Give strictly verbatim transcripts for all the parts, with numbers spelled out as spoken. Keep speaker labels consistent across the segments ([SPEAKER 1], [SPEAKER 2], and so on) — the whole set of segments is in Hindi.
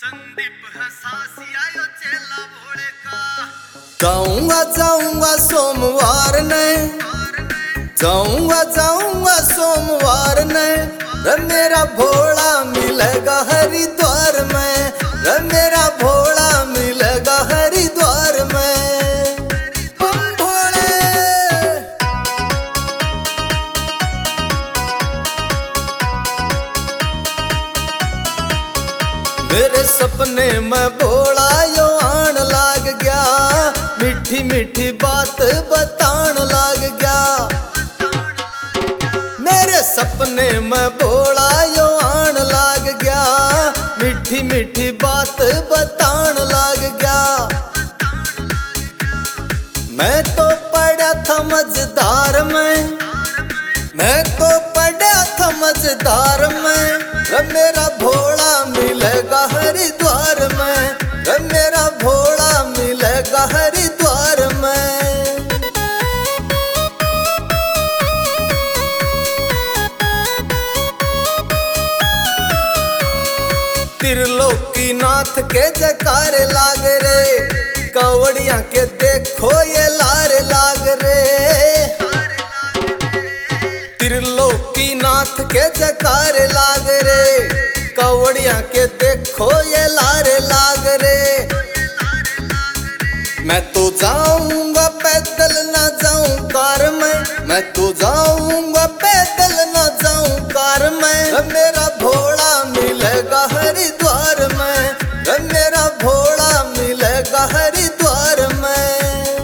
[SPEAKER 1] संदीप हसासिया यो चेला भोले का।
[SPEAKER 2] जाऊंगा जाऊंगा सोमवार ने, जाऊंगा जाऊंगा सोमवार ने, रे मेरा भोला मिलेगा हरिद्वार में, रे मेरा भोला मिलेगा हरिद्वार में। बम भोले मेरे सपने में भोला यो आन लाग गया, मीठी मीठी बात बतान लाग गया। मेरे सपने में भोला यो आन लाग गया, मीठी मीठी बात बतान लाग गया। मैं तो पड़ा था मझधार में, मैं तो पड़ा था मझधार में, रे मेरा भोला मिलेगा हरिद्वार में, रे मेरा भोला मिलेगा हरिद्वार में। त्रिलोकीनाथ के जयकारे लाग रे, कावड़िया के देखो ये लारे लाग रे। त्रिलोकीनाथ के जयकारे लाग रे, कावड़िया के देखो ये लारे लाग रे। मैं तो जाऊंगा पैदल ना जाऊं कार में, मैं तो जाऊंगा पैदल ना जाऊं कार में, रे मेरा भोला मिलेगा हरिद्वार में, रे मेरा भोला मिलेगा हरिद्वार में।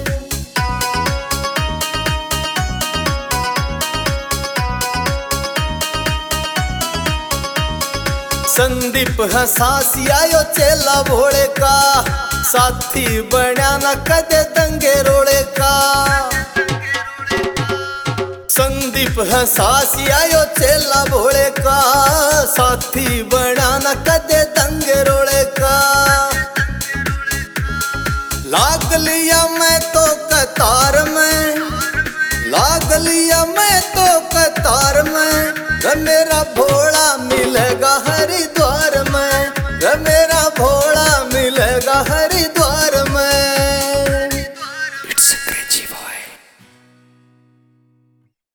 [SPEAKER 2] संदीप हसासिया यो चेला भोले का, साथी बन्या न कदे दंगे रोड़े का। संदीप हसासिया यो चेला भोले का, साथी बन्या न कदे दंगे रोड़े का। लाग लिया मैं तो कतार में, लाग लिया मैं तो कतार में, रे मेरा भोला मिलेगा